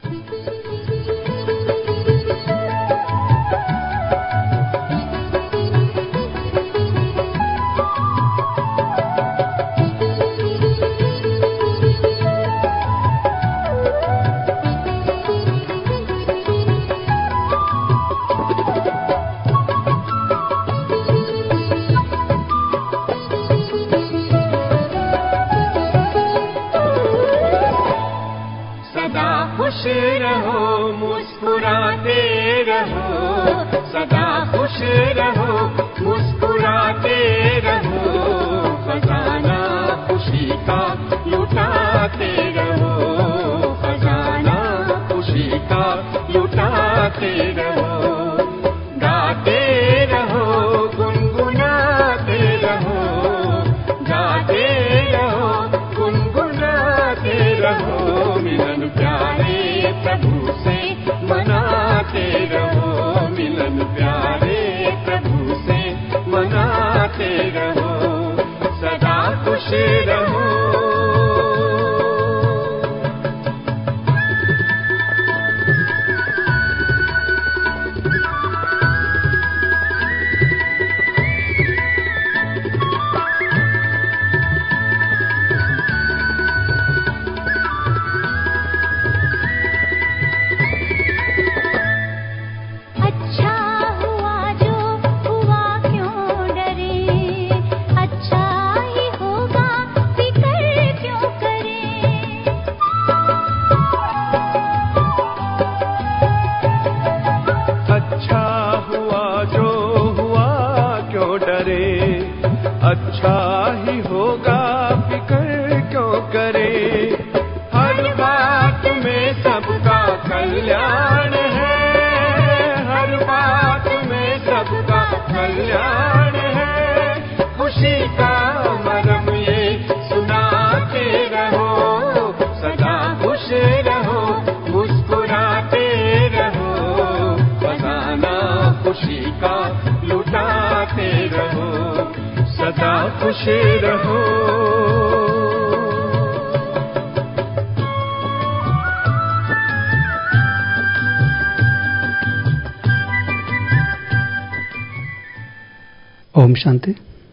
ओम शांति।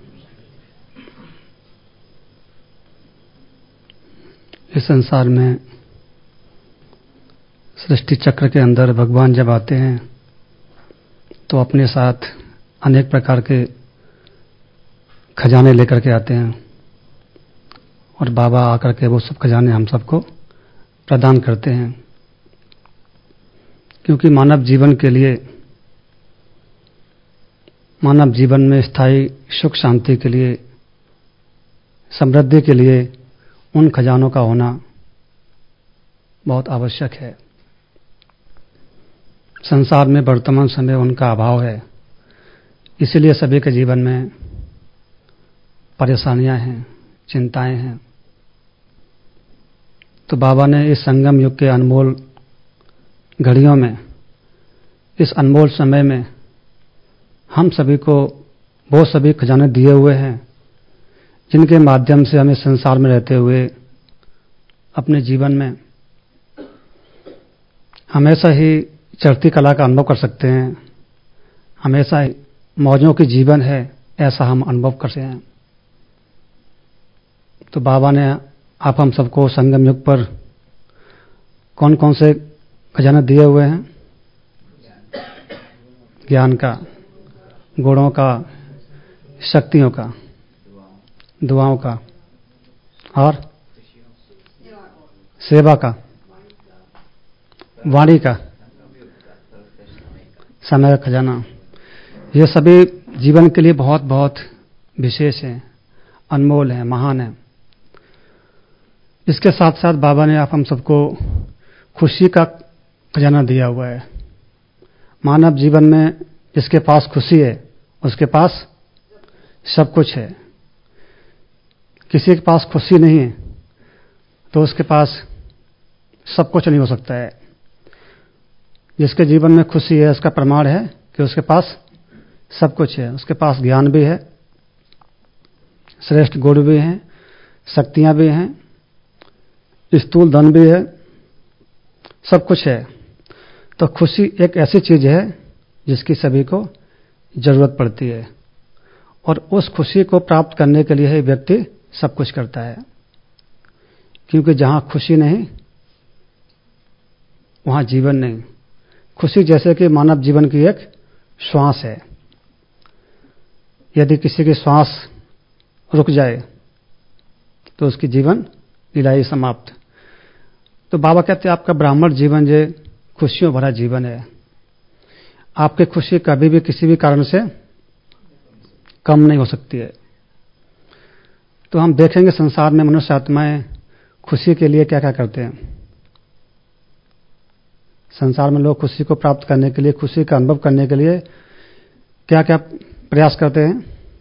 इस संसार में सृष्टि चक्र के अंदर भगवान जब आते हैं तो अपने साथ अनेक प्रकार के खजाने लेकर के आते हैं और बाबा आकर के वो सब खजाने हम सबको प्रदान करते हैं, क्योंकि मानव जीवन में स्थायी सुख शांति के लिए, समृद्धि के लिए उन खजानों का होना बहुत आवश्यक है। संसार में वर्तमान समय उनका अभाव है, इसलिए सभी के जीवन में परेशानियां हैं, चिंताएं हैं। तो बाबा ने इस संगम युग के अनमोल घड़ियों में, इस अनमोल समय में हम सभी को वो सभी खजाने दिए हुए हैं जिनके माध्यम से हमें संसार में रहते हुए अपने जीवन में हमेशा ही चढ़ती कला का अनुभव कर सकते हैं, हमेशा ही मौजों की जीवन है ऐसा हम अनुभव कर सकते हैं। तो बाबा ने आप हम सबको संगम युग पर कौन कौन से खजाने दिए हुए हैं? ज्ञान का, गुणों का, शक्तियों का, दुआओं का और सेवा का, वाणी का, समय का खजाना। ये सभी जीवन के लिए बहुत बहुत विशेष हैं, अनमोल हैं, महान हैं। इसके साथ साथ बाबा ने आप हम सबको खुशी का खजाना दिया हुआ है। मानव जीवन में जिसके पास खुशी है उसके पास सब कुछ है। किसी के पास खुशी नहीं है तो उसके पास सब कुछ नहीं हो सकता है। जिसके जीवन में खुशी है उसका प्रमाण है कि उसके पास सब कुछ है। उसके पास ज्ञान भी है, श्रेष्ठ गुण भी हैं, शक्तियां भी हैं, स्थूल धन भी है, सब कुछ है। तो खुशी एक ऐसी चीज है जिसकी सभी को जरूरत पड़ती है, और उस खुशी को प्राप्त करने के लिए ही व्यक्ति सब कुछ करता है। क्योंकि जहां खुशी नहीं वहां जीवन नहीं। खुशी जैसे कि मानव जीवन की एक श्वास है। यदि किसी की श्वास रुक जाए तो उसकी जीवन लीला ही समाप्त। तो बाबा कहते हैं आपका ब्राह्मण जीवन जो खुशियों भरा जीवन है। आपकी खुशी कभी भी किसी भी कारण से कम नहीं हो सकती है। तो हम देखेंगे संसार में मनुष्य आत्माएं खुशी के लिए क्या क्या करते हैं। संसार में लोग खुशी को प्राप्त करने के लिए, खुशी का अनुभव करने के लिए क्या क्या प्रयास करते हैं।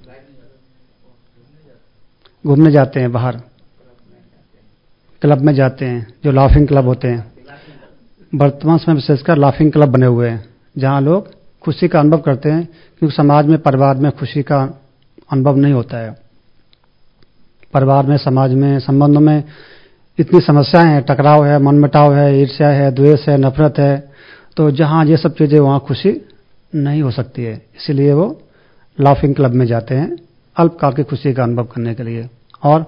घूमने जाते हैं, बाहर क्लब में जाते हैं, जो लाफिंग क्लब होते हैं। वर्तमान समय विशेषकर लाफिंग क्लब बने हुए हैं जहां लोग खुशी का अनुभव करते हैं, क्योंकि समाज में, परिवार में खुशी का अनुभव नहीं होता है। परिवार में, समाज में, संबंधों में इतनी समस्याएं हैं, टकराव है, मनमुटाव है, ईर्ष्या है, द्वेष है, नफरत है। तो जहां ये सब चीजें, वहां खुशी नहीं हो सकती है। इसीलिए वो लाफिंग क्लब में जाते हैं अल्पकाल की खुशी का अनुभव करने के लिए। और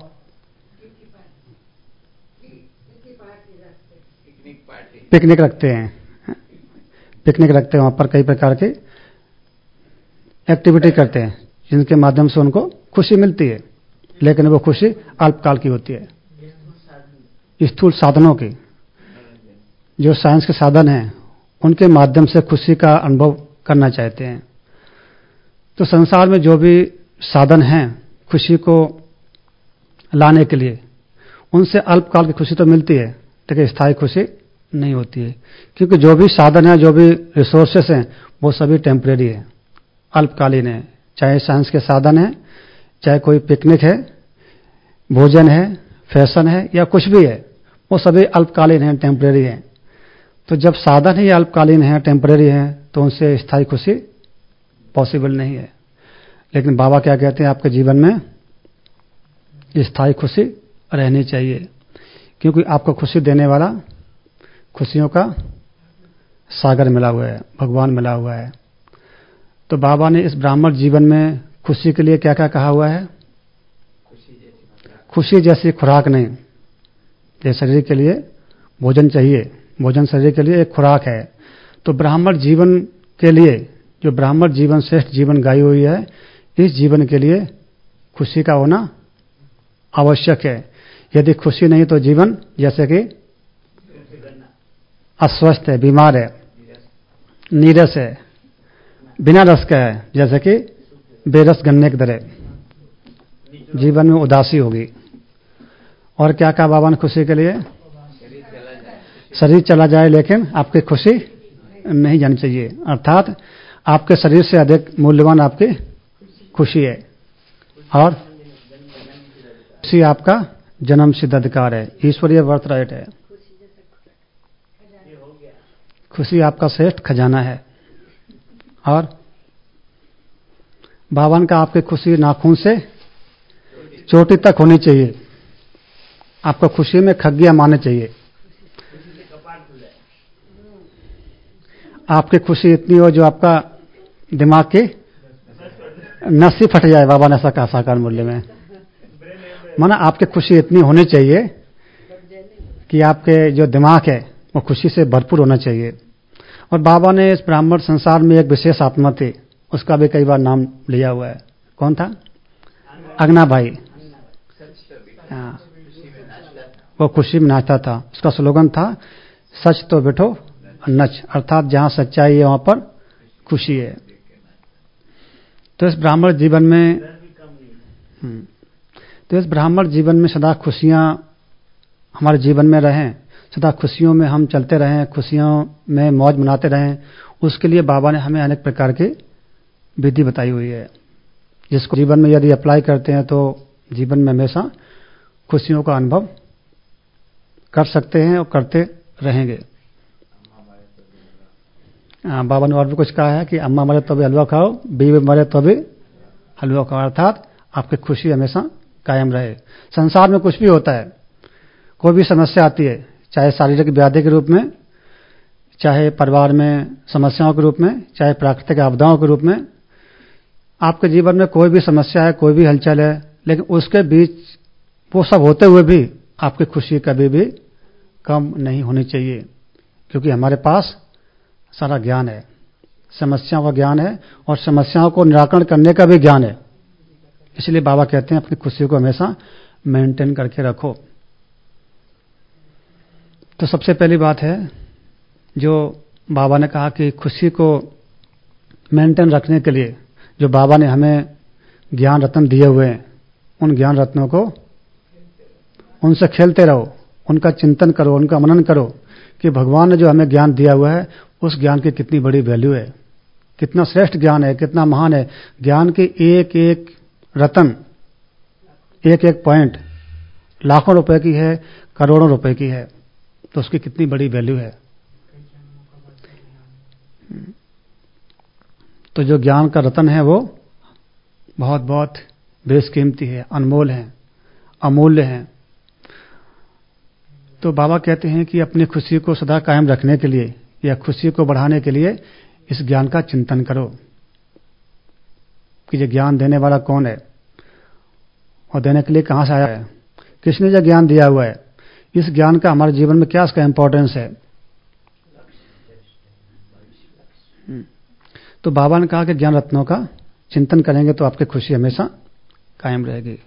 पिकनिक रखते हैं, पिकनिक रखते हैं, वहां पर कई प्रकार की एक्टिविटी करते हैं जिनके माध्यम से उनको खुशी मिलती है, लेकिन वो खुशी अल्पकाल की होती है। स्थूल साधनों की, जो साइंस के साधन हैं, उनके माध्यम से खुशी का अनुभव करना चाहते हैं। तो संसार में जो भी साधन हैं खुशी को लाने के लिए, उनसे अल्पकाल की खुशी तो मिलती है, लेकिन स्थायी खुशी नहीं होती है। क्योंकि जो भी साधन है, जो भी रिसोर्सेस हैं, वो सभी टेम्परेरी है, अल्पकालीन है। चाहे साइंस के साधन है, चाहे कोई पिकनिक है, भोजन है, फैशन है, या कुछ भी है, वो सभी अल्पकालीन है, टेम्परेरी है। तो जब साधन ही अल्पकालीन है, टेम्परेरी है, तो उनसे स्थायी खुशी पॉसिबल नहीं है। लेकिन बाबा क्या कहते हैं, आपके जीवन में स्थायी खुशी रहनी चाहिए, क्योंकि आपको खुशी देने वाला खुशियों का सागर मिला हुआ है, भगवान मिला हुआ है। तो बाबा ने इस ब्राह्मण जीवन में खुशी के लिए क्या क्या कहा हुआ है। खुशी जैसी खुराक नहीं। ये शरीर के लिए भोजन चाहिए, भोजन शरीर के लिए एक खुराक है। तो ब्राह्मण जीवन के लिए, जो ब्राह्मण जीवन श्रेष्ठ जीवन गाई हुई है, इस जीवन के लिए खुशी का होना आवश्यक है। यदि खुशी नहीं तो जीवन जैसे कि अस्वस्थ है, बीमार है, नीरस है, बिना रस का है, जैसे कि बेरस गन्ने की तरह, जीवन में उदासी होगी। और क्या कहा बाबा ने खुशी के लिए, शरीर चला जाए लेकिन आपकी खुशी नहीं जानी चाहिए। अर्थात आपके शरीर से अधिक मूल्यवान आपकी खुशी है, और खुशी आपका जन्म सिद्ध अधिकार है, ईश्वरीय बर्थ राइट है। खुशी आपका श्रेष्ठ खजाना है। और बाबा का आपकी खुशी नाखून से चोटी तक होनी चाहिए। आपको खुशी में खग्गियां मारनी चाहिए। आपकी खुशी इतनी हो जो आपका दिमाग की नस ही फट जाए। बाबा ने ऐसा कहा साकार मूल्य में, माना आपकी खुशी इतनी होनी चाहिए कि आपके जो दिमाग है वो खुशी से भरपूर होना चाहिए। और बाबा ने इस ब्राह्मण संसार में एक विशेष आत्मा थी, उसका भी कई बार नाम लिया हुआ है। कौन था? अगना भाई। हाँ, वो खुशी में नाचता था। उसका स्लोगन था, सच तो बैठो नच, अर्थात जहां सच्चाई है वहां पर खुशी है। तो इस ब्राह्मण जीवन में सदा खुशियां हमारे जीवन में रहें, सदा खुशियों में हम चलते रहें, खुशियों में मौज मनाते रहें। उसके लिए बाबा ने हमें अनेक प्रकार की विधि बताई हुई है, जिसको जीवन में यदि अप्लाई करते हैं तो जीवन में हमेशा खुशियों का अनुभव कर सकते हैं और करते रहेंगे। बाबा ने और भी कुछ कहा है कि अम्मा मरे तो भी हलवा खाओ, बीवी मरे तो भी हलवा खाओ, अर्थात आपकी खुशी हमेशा कायम रहे। संसार में कुछ भी होता है, कोई भी समस्या आती है, चाहे शारीरिक व्याधि के रूप में, चाहे परिवार में समस्याओं के रूप में, चाहे प्राकृतिक आपदाओं के रूप में। आपके जीवन में कोई भी समस्या है, कोई भी हलचल है, लेकिन उसके बीच वो सब होते हुए भी आपकी खुशी कभी भी कम नहीं होनी चाहिए, क्योंकि हमारे पास सारा ज्ञान है, समस्याओं का ज्ञान है और समस्याओं को निराकरण करने का भी ज्ञान है। इसलिए बाबा कहते हैं अपनी खुशी को हमेशा मेंटेन करके रखो। तो सबसे पहली बात है जो बाबा ने कहा कि खुशी को मेंटेन रखने के लिए जो बाबा ने हमें ज्ञान रत्न दिए हुए हैं, उन ज्ञान रत्नों को उनसे खेलते रहो, उनका चिंतन करो, उनका मनन करो कि भगवान ने जो हमें ज्ञान दिया हुआ है उस ज्ञान की कितनी बड़ी वैल्यू है, कितना श्रेष्ठ ज्ञान है, कितना महान है। ज्ञान की एक एक रत्न, एक एक पॉइंट लाखों रुपए की है, करोड़ों रुपए की है, तो उसकी कितनी बड़ी वैल्यू है। तो जो ज्ञान का रत्न है वो बहुत बहुत बेशकीमती है, अनमोल है, अमूल्य है। तो बाबा कहते हैं कि अपनी खुशी को सदा कायम रखने के लिए या खुशी को बढ़ाने के लिए इस ज्ञान का चिंतन करो कि ये ज्ञान देने वाला कौन है और देने के लिए कहां से आया है, किसने जो ज्ञान दिया हुआ है, इस ज्ञान का हमारे जीवन में क्या इसका इंपॉर्टेंस है। तो बाबा ने कहा कि ज्ञान रत्नों का चिंतन करेंगे तो आपकी खुशी हमेशा कायम रहेगी।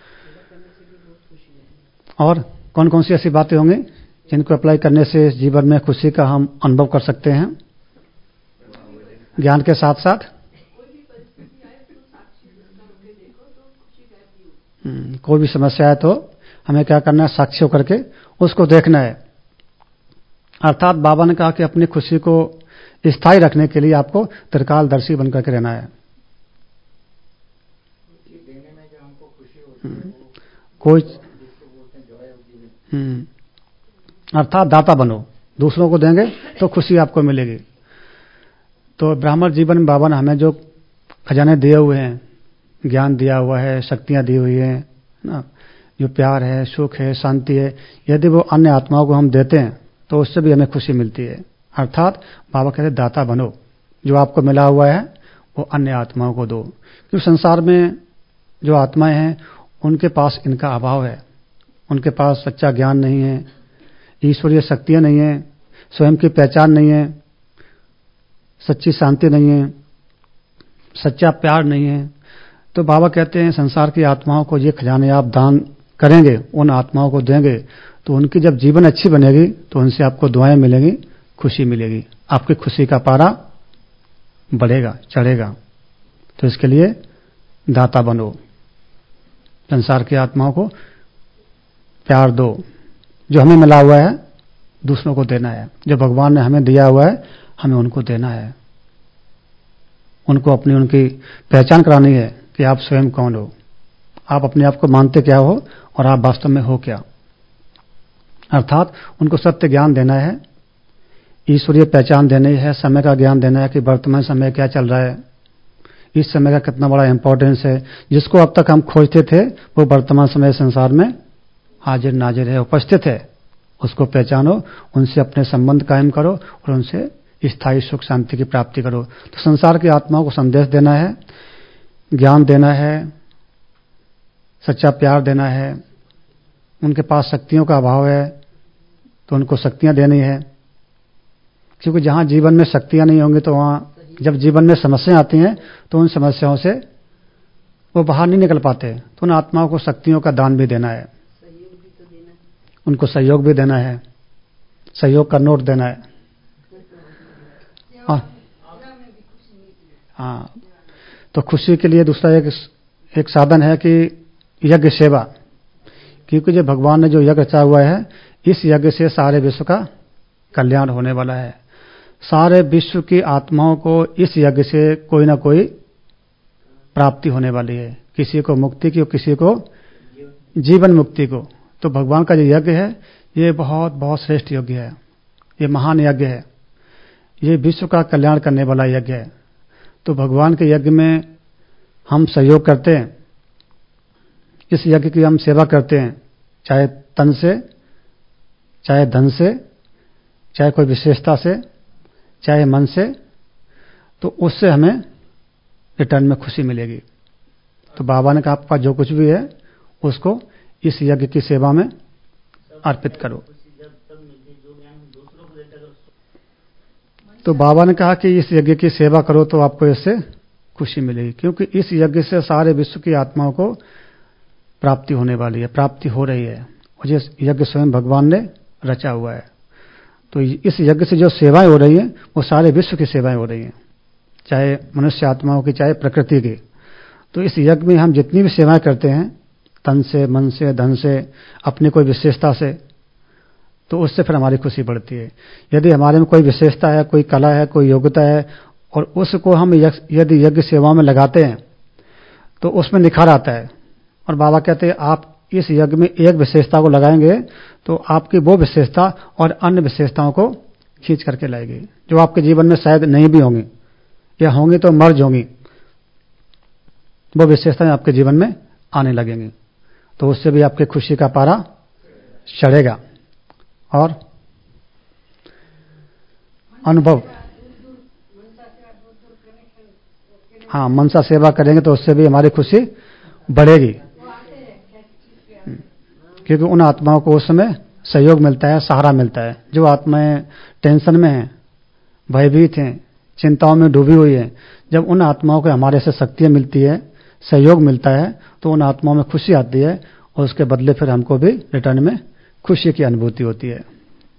और कौन कौन सी ऐसी बातें होंगी जिनको अप्लाई करने से जीवन में खुशी का हम अनुभव कर सकते हैं। ज्ञान के साथ साथ कोई भी समस्या है तो हमें क्या करना है, साक्षी होकर के उसको देखना है। अर्थात बाबा ने कहा कि अपनी खुशी को स्थायी रखने के लिए आपको त्रिकालदर्शी बनकर के रहना है। कोई अर्थात दाता बनो, दूसरों को देंगे तो खुशी आपको मिलेगी। तो ब्राह्मण जीवन में बाबा ने हमें जो खजाने दिए हुए हैं, ज्ञान दिया हुआ है, शक्तियां दी हुई हैं ना, जो प्यार है, सुख है, शांति है, यदि वो अन्य आत्माओं को हम देते हैं तो उससे भी हमें खुशी मिलती है। अर्थात बाबा कहते दाता बनो, जो आपको मिला हुआ है वो अन्य आत्माओं को दो, क्योंकि संसार में जो आत्माएं हैं उनके पास इनका अभाव है, उनके पास सच्चा ज्ञान नहीं है, ईश्वरीय शक्तियां नहीं है, स्वयं की पहचान नहीं है, सच्ची शांति नहीं है, सच्चा प्यार नहीं है। तो बाबा कहते हैं संसार की आत्माओं को ये खजाने आप दान करेंगे, उन आत्माओं को देंगे तो उनकी जब जीवन अच्छी बनेगी तो उनसे आपको दुआएं मिलेंगी, खुशी मिलेगी, आपकी खुशी का पारा बढ़ेगा, चढ़ेगा। तो इसके लिए दाता बनो, संसार की आत्माओं को प्यार दो, जो हमें मिला हुआ है दूसरों को देना है, जो भगवान ने हमें दिया हुआ है हमें उनको देना है, उनको अपनी उनकी पहचान करानी है कि आप स्वयं कौन हो, आप अपने आप को मानते क्या हो और आप वास्तव में हो क्या। अर्थात उनको सत्य ज्ञान देना है, ईश्वरीय पहचान देनी है, समय का ज्ञान देना है कि वर्तमान समय क्या चल रहा है, इस समय का कितना बड़ा इंपॉर्टेंस है। जिसको अब तक हम खोजते थे वो वर्तमान समय संसार में हाजिर नाजिर है, उपस्थित है, उसको पहचानो, उनसे अपने संबंध कायम करो और उनसे स्थायी सुख शांति की प्राप्ति करो। तो संसार की आत्माओं को संदेश देना है, ज्ञान देना है, सच्चा प्यार देना है। उनके पास शक्तियों का अभाव है तो उनको शक्तियां देनी है, क्योंकि जहां जीवन में शक्तियां नहीं होंगी तो वहां जब जीवन में समस्याएं आती हैं तो उन समस्याओं से वो बाहर नहीं निकल पाते। तो उन आत्माओं को शक्तियों का दान भी देना है, उनको सहयोग भी देना है, सहयोग का नोट देना है। हाँ, तो खुशी के लिए दूसरा एक साधन है कि यज्ञ सेवा, क्योंकि जो भगवान ने जो यज्ञ रचा हुआ है इस यज्ञ से सारे विश्व का कल्याण होने वाला है। सारे विश्व की आत्माओं को इस यज्ञ से कोई ना कोई प्राप्ति होने वाली है, किसी को मुक्ति की और किसी को जीवन मुक्ति को। तो भगवान का जो यज्ञ है ये बहुत बहुत श्रेष्ठ यज्ञ है, ये महान यज्ञ है, ये विश्व का कल्याण करने वाला यज्ञ है। तो भगवान के यज्ञ में हम सहयोग करते हैं, इस यज्ञ की हम सेवा करते हैं, चाहे तन से, चाहे धन से, चाहे कोई विशेषता से, चाहे मन से, तो उससे हमें रिटर्न में खुशी मिलेगी। तो बाबा ने कहा आपका जो कुछ भी है उसको इस यज्ञ की सेवा में अर्पित करो। तो बाबा ने कहा कि इस यज्ञ की सेवा करो तो आपको इससे खुशी मिलेगी, क्योंकि इस यज्ञ से सारे विश्व की आत्माओं को प्राप्ति होने वाली है, प्राप्ति हो रही है, और ये यज्ञ स्वयं भगवान ने रचा हुआ है। तो इस यज्ञ से जो सेवाएं हो रही हैं वो सारे विश्व की सेवाएं हो रही हैं, चाहे मनुष्य आत्माओं की, चाहे प्रकृति की। तो इस यज्ञ में हम जितनी भी सेवाएं करते हैं, तन से, मन से, धन से, अपनी कोई विशेषता से, तो उससे फिर हमारी खुशी बढ़ती है। यदि हमारे में कोई विशेषता है, कोई कला है, कोई योग्यता है, और उसको हम यदि यज्ञ सेवा में लगाते हैं तो उसमें निखार आता है। और बाबा कहते हैं आप इस यज्ञ में एक विशेषता को लगाएंगे तो आपकी वो विशेषता और अन्य विशेषताओं को खींच करके लाएगी, जो आपके जीवन में शायद नहीं भी होंगी, या होंगी तो मर्ज होंगी, वो विशेषताएं आपके जीवन में आने लगेंगी। तो उससे भी आपकी खुशी का पारा चढ़ेगा। और अनुभव, हाँ, मनसा सेवा करेंगे तो उससे भी हमारी खुशी बढ़ेगी, क्योंकि उन आत्माओं को उस समय सहयोग मिलता है, सहारा मिलता है। जो आत्माएं टेंशन में हैं, भयभीत हैं, चिंताओं में डूबी हुई है, जब उन आत्माओं को हमारे से शक्तियां मिलती है, सहयोग मिलता है, तो उन आत्माओं में खुशी आती है, और उसके बदले फिर हमको भी रिटर्न में खुशी की अनुभूति होती है।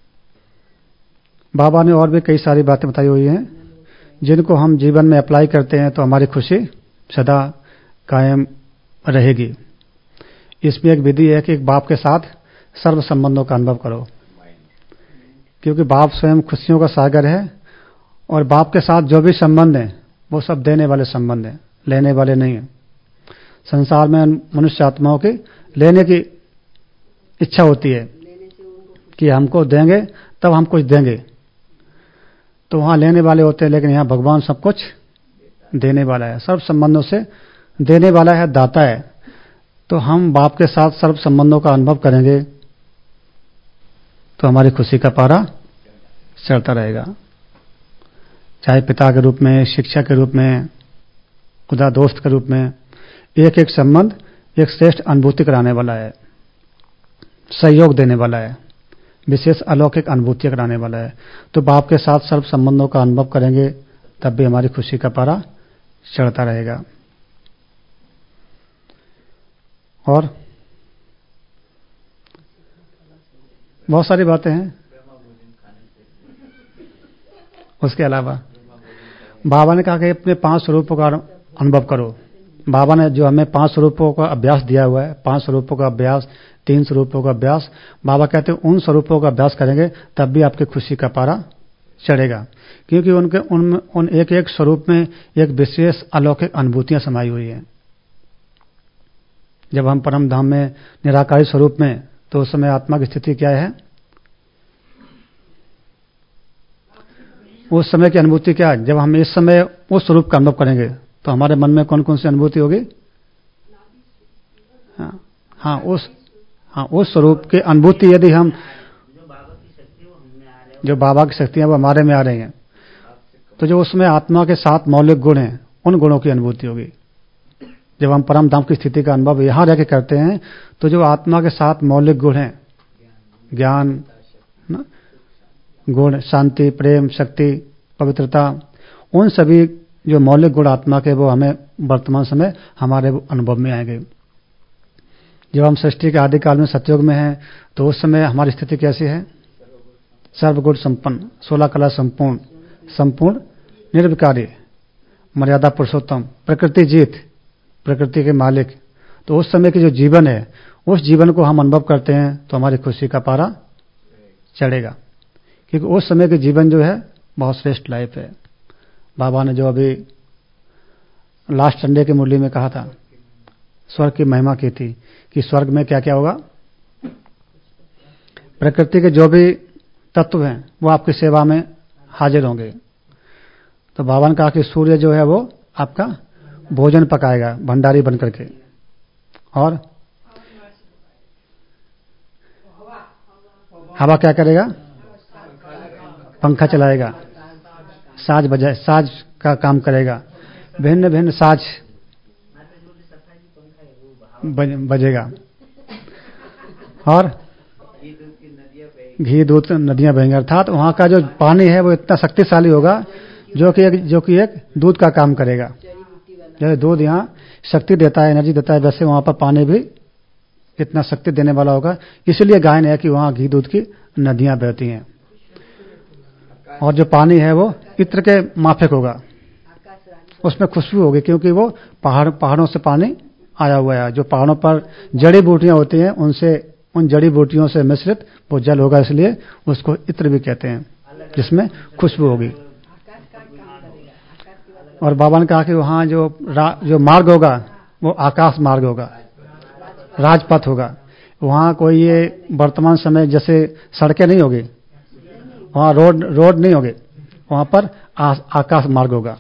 बाबा ने और भी कई सारी बातें बताई हुई हैं जिनको हम जीवन में अप्लाई करते हैं तो हमारी खुशी सदा कायम रहेगी। इसमें एक विधि है कि एक बाप के साथ सर्व संबंधों का अनुभव करो, क्योंकि बाप स्वयं खुशियों का सागर है, और बाप के साथ जो भी संबंध है वो सब देने वाले संबंध हैं, लेने वाले नहीं है। संसार में मनुष्य आत्माओं की लेने की इच्छा होती है कि हमको देंगे तब हम कुछ देंगे, तो वहां लेने वाले होते हैं, लेकिन यहां भगवान सब कुछ देने वाला है, सर्व संबंधों से देने वाला है, दाता है। तो हम बाप के साथ सर्व संबंधों का अनुभव करेंगे तो हमारी खुशी का पारा चढ़ता रहेगा, चाहे पिता के रूप में, शिक्षक के रूप में, खुदा दोस्त के रूप में। एक एक संबंध एक श्रेष्ठ अनुभूति कराने वाला है, सहयोग देने वाला है, विशेष अलौकिक अनुभूतियां कराने वाला है। तो बाप के साथ सर्व संबंधों का अनुभव करेंगे तब भी हमारी खुशी का पारा चढ़ता रहेगा। और बहुत सारी बातें हैं। उसके अलावा बाबा ने कहा कि अपने 5 स्वरूपों का अनुभव करो। बाबा ने जो हमें 5 स्वरूपों का अभ्यास दिया हुआ है, 5 स्वरूपों का अभ्यास, 3 स्वरूपों का अभ्यास, बाबा कहते हैं उन स्वरूपों का अभ्यास करेंगे तब भी आपकी खुशी का पारा चढ़ेगा, क्योंकि उन एक एक स्वरूप में एक विशेष अलौकिक अनुभूतियां समाई हुई हैं। जब हम परम धाम में निराकारी स्वरूप में, तो उस समय आत्मा की स्थिति क्या है, उस समय की अनुभूति क्या है। जब हम इस समय उस स्वरूप का अनुभव करेंगे तो हमारे मन में कौन कौन सी अनुभूति होगी। उस स्वरूप की अनुभूति, यदि हम जो बाबा की शक्तियां वो हमारे में आ रही हैं, तो जो उसमें आत्मा के 7 मौलिक गुण हैं, उन गुणों की अनुभूति होगी। जब हम परम धाम की स्थिति का अनुभव यहां रहकर करते हैं तो जो आत्मा के 7 मौलिक गुण हैं, ज्ञान, गुण, शांति, प्रेम, शक्ति, पवित्रता, उन सभी जो मौलिक गुण आत्मा के, वो हमें वर्तमान समय हमारे अनुभव में आएंगे। जब हम सृष्टि के आदिकाल में सतयुग में हैं तो उस समय हमारी स्थिति कैसी है, सर्वगुण संपन्न, 16 कला संपूर्ण, संपूर्ण निर्विकारी, मर्यादा पुरुषोत्तम, प्रकृति जीत, प्रकृति के मालिक। तो उस समय के जो जीवन है, उस जीवन को हम अनुभव करते हैं तो हमारी खुशी का पारा चढ़ेगा, क्योंकि उस समय के जीवन जो है बहुत श्रेष्ठ लाइफ है। बाबा ने जो अभी लास्ट संडे की मुरली में कहा था, स्वर्ग की महिमा की थी कि स्वर्ग में क्या क्या होगा, प्रकृति के जो भी तत्व हैं वो आपकी सेवा में हाजिर होंगे। तो बाबा ने कहा कि सूर्य जो है वो आपका भोजन पकाएगा भंडारी बन करके, और हवा क्या करेगा, पंखा चलाएगा, साज का काम करेगा, भिन्न भिन्न साज बजेगा और घी दूध नदियां बहेंगी। अर्थात वहां का जो पानी है वो इतना शक्तिशाली होगा जो कि एक दूध का काम करेगा। जैसे दूध यहाँ शक्ति देता है, एनर्जी देता है, वैसे वहां पर पानी भी इतना शक्ति देने वाला होगा। इसलिए गायन है कि वहां घी दूध की नदियां बहती हैं और जो पानी है वो इत्र के माफिक होगा, उसमें खुशबू होगी क्योंकि वो पहाड़ों से पानी आया हुआ है। जो पहाड़ों पर जड़ी बूटियां होती हैं उन जड़ी बूटियों से मिश्रित वो जल होगा, इसलिए उसको इत्र भी कहते हैं, जिसमें खुशबू होगी। और बाबा ने कहा कि वहां जो मार्ग होगा वो आकाश मार्ग होगा, राजपथ होगा। वहां कोई ये वर्तमान समय जैसे सड़कें नहीं होगी, वहां रोड नहीं होगी, वहां पर आकाश मार्ग होगा।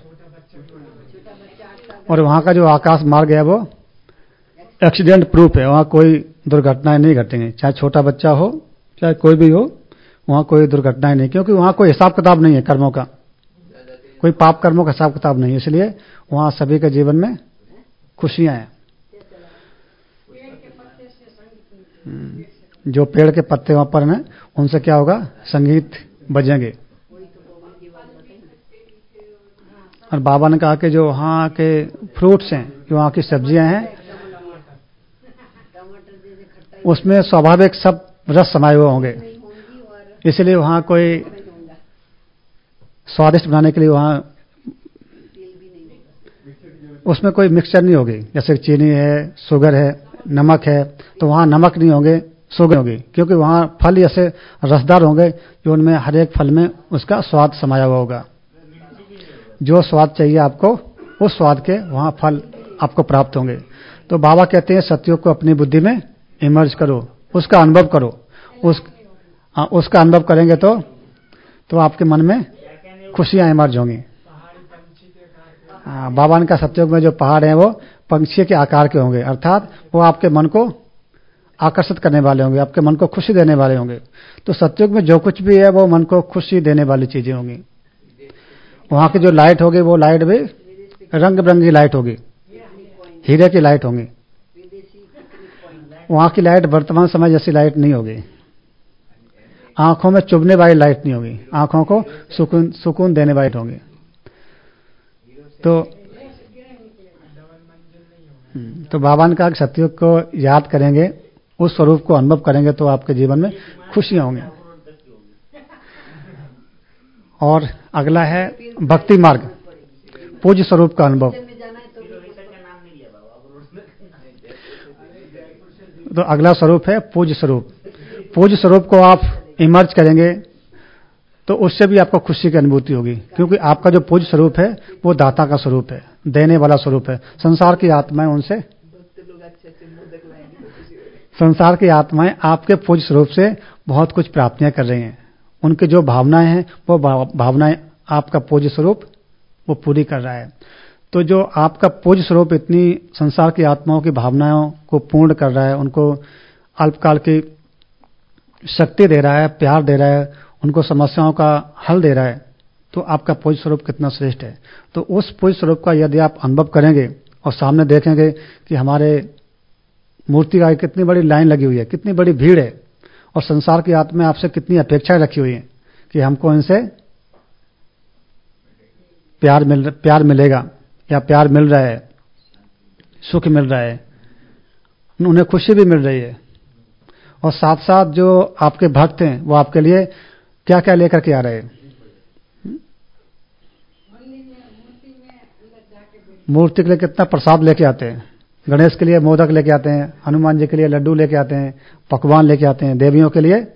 और वहां का जो आकाश मार्ग है वो एक्सीडेंट प्रूफ है, वहां कोई दुर्घटनाएं नहीं घटेंगी, चाहे छोटा बच्चा हो चाहे कोई भी हो, वहां कोई दुर्घटनाएं नहीं, क्योंकि वहां कोई हिसाब किताब नहीं है कर्मों का, कोई पाप कर्मों का हिसाब किताब नहीं है, इसलिए वहां सभी के जीवन में खुशियां हैं। जो पेड़ के पत्ते वहां पर हैं उनसे क्या होगा, संगीत बजेंगे। और बाबा ने कहा कि जो वहां के फ्रूट्स हैं, जो वहां की सब्जियां हैं, उसमें स्वाभाविक सब रस समाये हुए होंगे, इसलिए वहां कोई स्वादिष्ट बनाने के लिए वहां उसमें कोई मिक्सचर नहीं होगी। जैसे चीनी है, शुगर है, नमक है, तो वहां नमक नहीं होंगे, शुगर होगी, क्योंकि वहां फल ऐसे रसदार होंगे जो उनमें हर एक फल में उसका स्वाद समाया हुआ होगा। जो स्वाद चाहिए आपको उस स्वाद के वहां फल आपको प्राप्त होंगे। तो बाबा कहते हैं सत्योग को अपनी बुद्धि में इमर्ज करो, उसका अनुभव करो। उसका अनुभव करेंगे तो आपके मन में खुशियां इमर्ज होंगी। बाबा ने कहा सत्योग में जो पहाड़ हैं वो पंछी के आकार के होंगे, अर्थात वो आपके मन को आकर्षित करने वाले होंगे, आपके मन को खुशी देने वाले होंगे। तो सत्योग में जो कुछ भी है वो मन को खुशी देने वाली चीजें होंगी। वहां की जो लाइट होगी वो लाइट भी रंग बिरंगी लाइट होगी, हीरे की लाइट होंगी। वहां की लाइट वर्तमान समय जैसी लाइट नहीं होगी, आंखों में चुभने वाली लाइट नहीं होगी, आंखों को सुकून देने वाली होंगी। तो बाबा ने कहा कि सत्योग को याद करेंगे, उस स्वरूप को अनुभव करेंगे तो आपके जीवन में खुशियां होंगी। और अगला है भक्ति मार्ग, पूज्य स्वरूप का अनुभव। तो अगला स्वरूप है पूज्य स्वरूप। पूज्य स्वरूप को आप इमर्ज करेंगे तो उससे भी आपको खुशी की अनुभूति होगी, क्योंकि आपका जो पूज्य स्वरूप है वो दाता का स्वरूप है, देने वाला स्वरूप है। संसार की आत्माएं आपके पूज्य स्वरूप से बहुत कुछ प्राप्तियां कर रही हैं। उनकी जो भावनाएं हैं वो भावनाएं आपका पूज्य स्वरूप वो पूरी कर रहा है। तो जो आपका पूज्य स्वरूप इतनी संसार की आत्माओं की भावनाओं को पूर्ण कर रहा है, उनको अल्पकाल की शक्ति दे रहा है, प्यार दे रहा है, उनको समस्याओं का हल दे रहा है, तो आपका पूज्य स्वरूप कितना श्रेष्ठ है। तो उस पूज्य स्वरूप का यदि आप अनुभव करेंगे और सामने देखेंगे कि हमारे मूर्ति का कितनी बड़ी लाइन लगी हुई है, कितनी बड़ी भीड़ है, और संसार की आत्मा आपसे कितनी अपेक्षाएं रखी हुई है कि हमको इनसे प्यार मिलेगा या प्यार मिल रहा है, सुख मिल रहा है, उन्हें खुशी भी मिल रही है। और साथ साथ जो आपके भक्त हैं वो आपके लिए क्या क्या लेकर के आ रहे हैं। मूर्ति के लिए कितना प्रसाद लेके आते हैं, गणेश के लिए मोदक लेके आते हैं, हनुमान जी के लिए लड्डू लेके आते हैं, पकवान लेके आते हैं, देवियों के लिए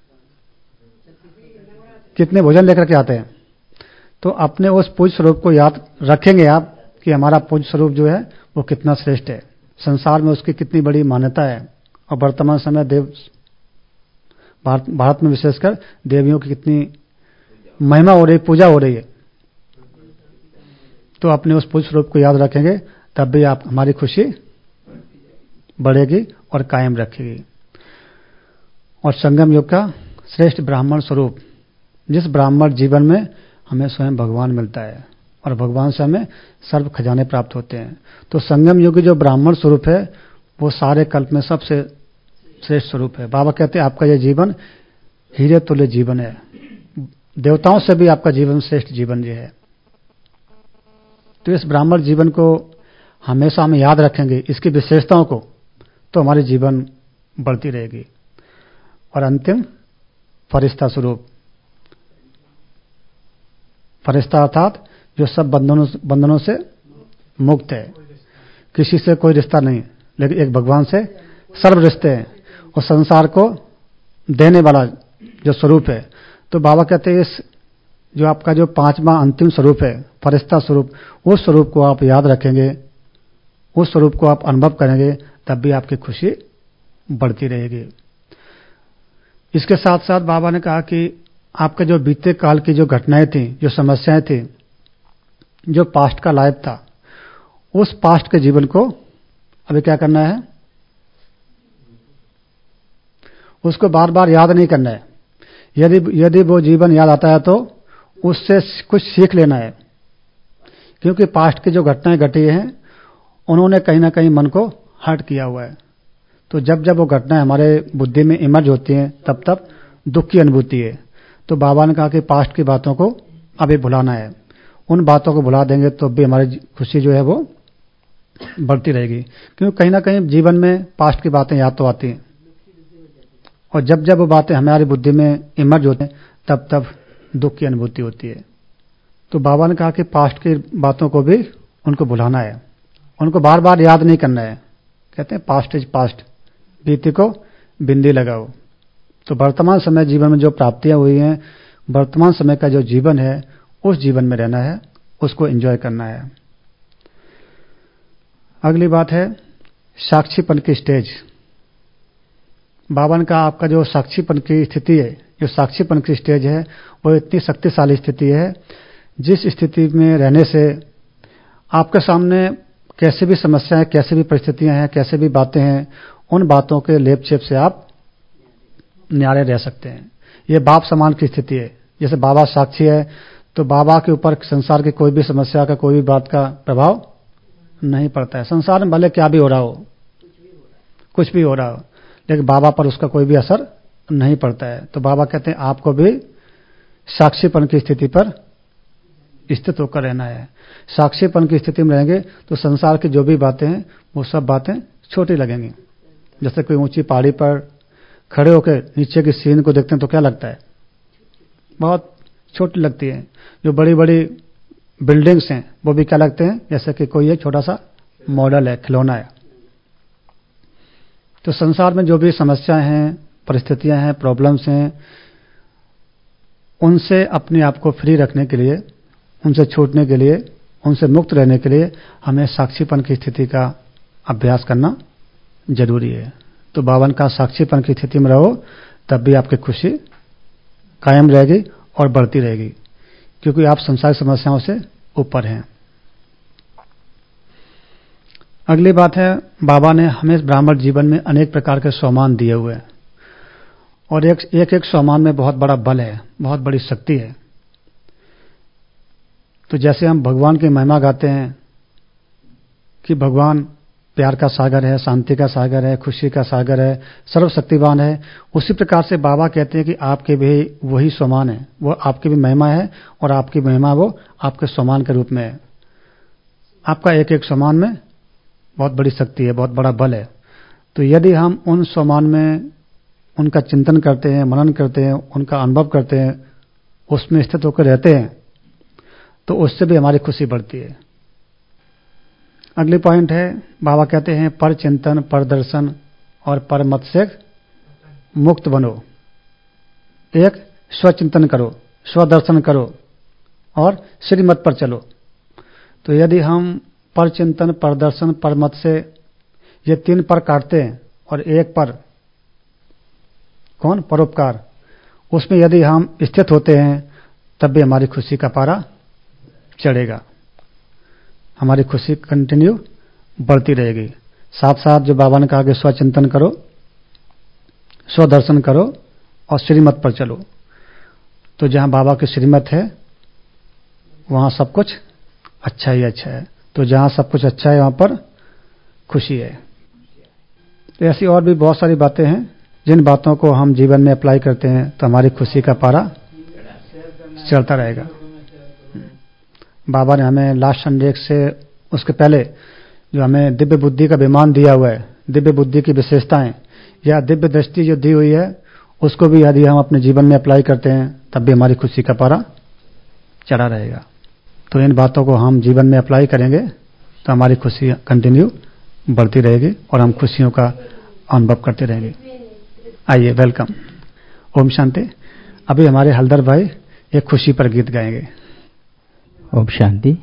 कितने भोजन लेकर के आते हैं। तो अपने उस पूज्य स्वरूप को याद रखेंगे आप कि हमारा पूज्य स्वरूप जो है वो कितना श्रेष्ठ है, संसार में उसकी कितनी बड़ी मान्यता है, और वर्तमान समय भारत में विशेषकर देवियों की कितनी महिमा हो रही, पूजा हो रही है। तो अपने उस पूज्य स्वरूप को याद रखेंगे तब भी आप हमारी खुशी बढ़ेगी और कायम रखेगी। और संगम युग का श्रेष्ठ ब्राह्मण स्वरूप, जिस ब्राह्मण जीवन में हमें स्वयं भगवान मिलता है और भगवान से हमें सर्व खजाने प्राप्त होते हैं। तो संगम युगी जो ब्राह्मण स्वरूप है वो सारे कल्प में सबसे श्रेष्ठ स्वरूप है। बाबा कहते हैं आपका यह जीवन हीरे तुल्य जीवन है, देवताओं से भी आपका जीवन श्रेष्ठ जीवन ये है। तो इस ब्राह्मण जीवन को हमेशा हम याद रखेंगे, इसकी विशेषताओं को, तो हमारी जीवन बढ़ती रहेगी। और अंतिम फरिश्ता स्वरूप, फरिश्ता अर्थात जो सब बंधनों से मुक्त है, किसी से कोई रिश्ता नहीं, लेकिन एक भगवान से सर्व रिश्ते हैं और संसार को देने वाला जो स्वरूप है। तो बाबा कहते हैं इस जो आपका जो पांचवा अंतिम स्वरूप है फरिश्ता स्वरूप, उस स्वरूप को आप याद रखेंगे, उस स्वरूप को आप अनुभव करेंगे, तब भी आपकी खुशी बढ़ती रहेगी। इसके साथ साथ बाबा ने कहा कि आपके जो बीते काल की जो घटनाएं थी, जो समस्याएं थी, जो पास्ट का लाइफ था, उस पास्ट के जीवन को अभी क्या करना है, उसको बार बार याद नहीं करना है। यदि वो जीवन याद आता है तो उससे कुछ सीख लेना है, क्योंकि पास्ट की जो घटनाएं घटी हैं उन्होंने कहीं ना कहीं मन को हर्ट किया हुआ है। तो जब जब वो घटनाएं हमारे बुद्धि में इमर्ज होती हैं तब तब दुख की अनुभूति है। तो बाबा ने कहा कि पास्ट की बातों को अभी भुलाना है, उन बातों को भुला देंगे तो भी हमारी खुशी जो है वो बढ़ती रहेगी, क्योंकि कहीं ना कहीं जीवन में पास्ट की बातें याद तो आती हैं और जब जब वो बातें हमारी बुद्धि में इमर्ज होती हैं तब तब दुख की अनुभूति होती है। तो बाबा ने कहा कि पास्ट की बातों को भी उनको भुलाना है, उनको बार बार याद नहीं करना है। कहते हैं पास्ट इज पास्ट, बीती को बिंदी लगाओ। तो वर्तमान समय जीवन में जो प्राप्तियां हुई हैं, वर्तमान समय का जो जीवन है उस जीवन में रहना है, उसको एंजॉय करना है। अगली बात है साक्षीपन की स्टेज। बाबा ने कहा आपका जो साक्षीपन की स्थिति है, जो साक्षीपन की स्टेज है, वो इतनी शक्तिशाली स्थिति है जिस स्थिति में रहने से आपके सामने कैसे भी समस्याएं, कैसे भी परिस्थितियां हैं, कैसे भी बातें हैं, उन बातों के लेप छेप से आप न्यारे रह सकते हैं। ये बाप समान की स्थिति है। जैसे बाबा साक्षी है तो बाबा के ऊपर संसार की कोई भी समस्या का, कोई भी बात का प्रभाव नहीं पड़ता है। संसार में भले क्या भी हो रहा हो, कुछ भी हो रहा हो, लेकिन बाबा पर उसका कोई भी असर नहीं पड़ता है। तो बाबा कहते हैं आपको भी साक्षीपन की स्थिति पर स्थित होकर रहना है। साक्षीपन की स्थिति में रहेंगे तो संसार की जो भी बातें हैं वो सब बातें छोटी लगेंगी। जैसे कोई ऊंची पहाड़ी पर खड़े होकर नीचे की सीन को देखते हैं तो क्या लगता है, बहुत छोटी लगती है। जो बड़ी बड़ी बिल्डिंग्स हैं वो भी क्या लगते हैं, जैसे कि कोई एक छोटा सा मॉडल है, खिलौना है। तो संसार में जो भी समस्याएं हैं, परिस्थितियां हैं, प्रॉब्लम्स हैं, उनसे अपने आप को फ्री रखने के लिए, उनसे छूटने के लिए, उनसे मुक्त रहने के लिए हमें साक्षीपन की स्थिति का अभ्यास करना जरूरी है। तो बावन का साक्षीपन की स्थिति में रहो, तब भी आपकी खुशी कायम रहेगी और बढ़ती रहेगी, क्योंकि आप संसारिक समस्याओं से ऊपर हैं। अगली बात है, बाबा ने हमें ब्राह्मण जीवन में अनेक प्रकार के स्वमान दिए हुए हैं और एक स्वमान में बहुत बड़ा बल है, बहुत बड़ी शक्ति है। तो जैसे हम भगवान की महिमा गाते हैं कि भगवान प्यार का सागर है, शांति का सागर है, खुशी का सागर है, सर्वशक्तिवान है, उसी प्रकार से बाबा कहते हैं कि आपके भी वही स्वमान है, वो आपकी भी महिमा है और आपकी महिमा वो आपके स्वमान के रूप में है। आपका एक एक स्वमान में बहुत बड़ी शक्ति है, बहुत बड़ा बल है। तो यदि हम उन स्वमान में उनका चिंतन करते हैं, मनन करते हैं, उनका अनुभव करते हैं, उसमें स्थित होकर रहते हैं, तो उससे भी हमारी खुशी बढ़ती है। अगली पॉइंट है, बाबा कहते हैं पर चिंतन, पर दर्शन और पर मत से मुक्त बनो। एक, स्वचिंतन करो, स्वदर्शन करो और श्रीमत पर चलो। तो यदि हम पर चिंतन, पर दर्शन, पर मत से ये तीन पर काटते हैं और एक पर कौन, परोपकार, उसमें यदि हम स्थित होते हैं तब भी हमारी खुशी का पारा चढ़ेगा, हमारी खुशी कंटिन्यू बढ़ती रहेगी। साथ साथ जो बाबा ने कहा कि स्वचिंतन करो, स्वदर्शन करो और श्रीमत पर चलो। तो जहां बाबा की श्रीमत है वहां सब कुछ अच्छा ही अच्छा है। तो जहां सब कुछ अच्छा है वहां पर खुशी है। तो ऐसी और भी बहुत सारी बातें हैं जिन बातों को हम जीवन में अप्लाई करते हैं तो हमारी खुशी का पारा चलता रहेगा। बाबा ने हमें लास्ट संडे से उसके पहले जो हमें दिव्य बुद्धि का विमान दिया हुआ है, दिव्य बुद्धि की विशेषताएं या दिव्य दृष्टि जो दी हुई है, उसको भी यदि हम अपने जीवन में अप्लाई करते हैं तब भी हमारी खुशी का पारा चढ़ा रहेगा। तो इन बातों को हम जीवन में अप्लाई करेंगे तो हमारी खुशी कंटिन्यू बढ़ती रहेगी और हम खुशियों का अनुभव करते रहेंगे। आइए, वेलकम। ओम शांति। अभी हमारे हलदर भाई एक खुशी पर गीत गाएंगे। ओम शांति।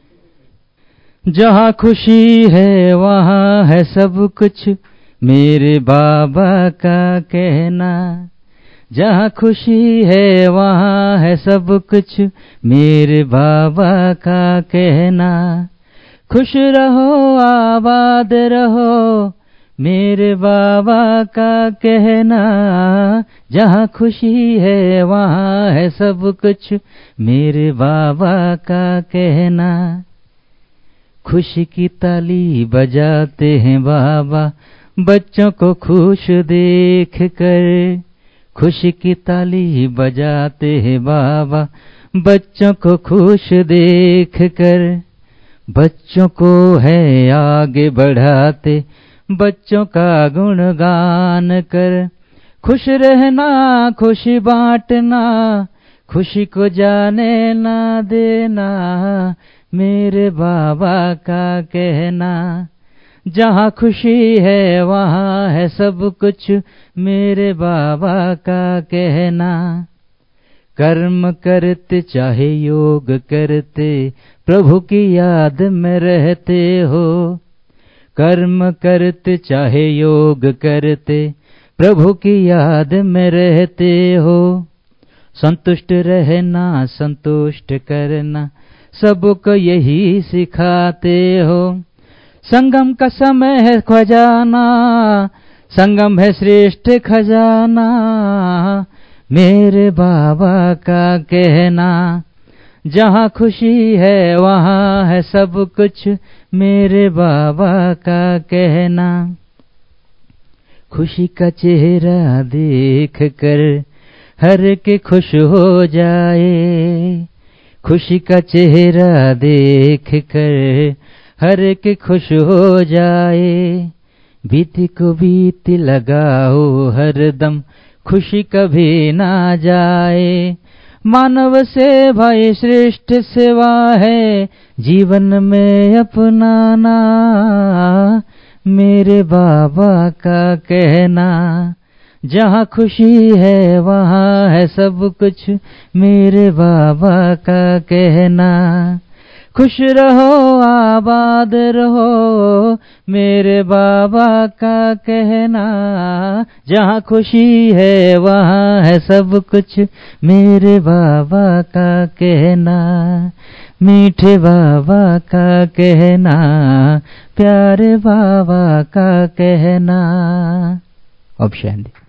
जहाँ खुशी है वहाँ है सब कुछ, मेरे बाबा का कहना। जहाँ खुशी है वहाँ है सब कुछ, मेरे बाबा का कहना। खुश रहो आबाद रहो, मेरे बाबा का कहना। जहाँ खुशी है वहाँ है सब कुछ, मेरे बाबा का कहना। खुशी की ताली बजाते हैं बाबा, बच्चों को खुश देख कर। खुशी की ताली बजाते हैं बाबा, बच्चों को खुश देख कर। बच्चों को है आगे बढ़ाते, बच्चों का गुणगान कर। खुश रहना खुशी बांटना, खुशी को जाने ना देना, मेरे बाबा का कहना। जहाँ खुशी है वहाँ है सब कुछ, मेरे बाबा का कहना। कर्म करते चाहे योग करते, प्रभु की याद में रहते हो। कर्म करते चाहे योग करते, प्रभु की याद में रहते हो। संतुष्ट रहना संतुष्ट करना, सबको यही सिखाते हो। संगम का समय है खजाना, संगम है श्रेष्ठ खजाना, मेरे बाबा का कहना। जहाँ खुशी है वहाँ है सब कुछ, मेरे बाबा का कहना। खुशी का चेहरा देख कर हर के खुश हो जाए। खुशी का चेहरा देख कर हर एक खुश हो जाए। बीती को बीती लगाओ हरदम, खुशी कभी ना जाए। मानव से भाई श्रेष्ठ सेवा है, जीवन में अपनाना, मेरे बाबा का कहना। जहाँ खुशी है वहाँ है सब कुछ, मेरे बाबा का कहना। खुश रहो आबाद रहो, मेरे बाबा का कहना। जहाँ खुशी है वहाँ है सब कुछ, मेरे बाबा का कहना। मीठे बाबा का कहना, प्यारे बाबा का कहना। अब शांति।